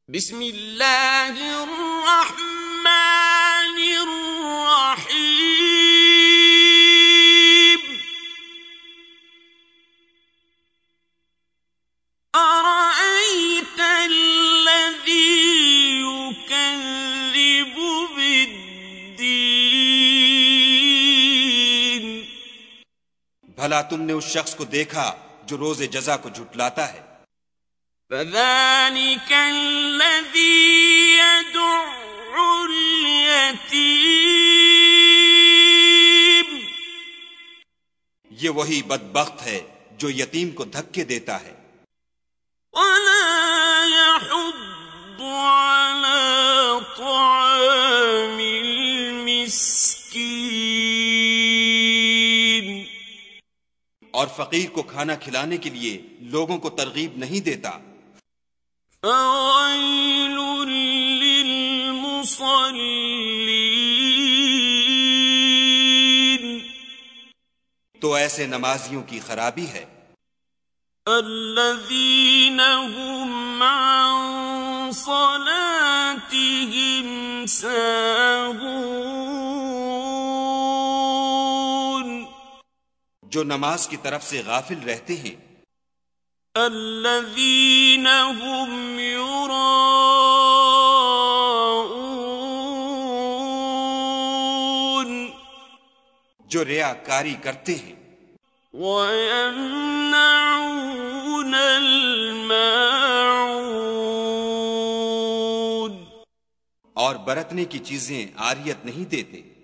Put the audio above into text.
بسم اللہ الرحمن الرحیم ارأیت الذی یکذب بالدین، بھلا تم نے اس شخص کو دیکھا جو روز جزا کو جھٹلاتا ہے؟ فذلك الذي يدع اليتيم، یہ وہی بدبخت ہے جو یتیم کو دھکے دیتا ہے، ولا يحض على طعام المسكين، اور فقیر کو کھانا کھلانے کے لیے لوگوں کو ترغیب نہیں دیتا۔ فويل للمصلين، تو ایسے نمازیوں کی خرابی ہے، الذين هم عن صلاتهم ساهون، جو نماز کی طرف سے غافل رہتے ہیں، الذين هم يراءون، جو ریاکاری کرتے ہیں، ويمنعون الماعون، اور برتنے کی چیزیں عاریت نہیں دیتے۔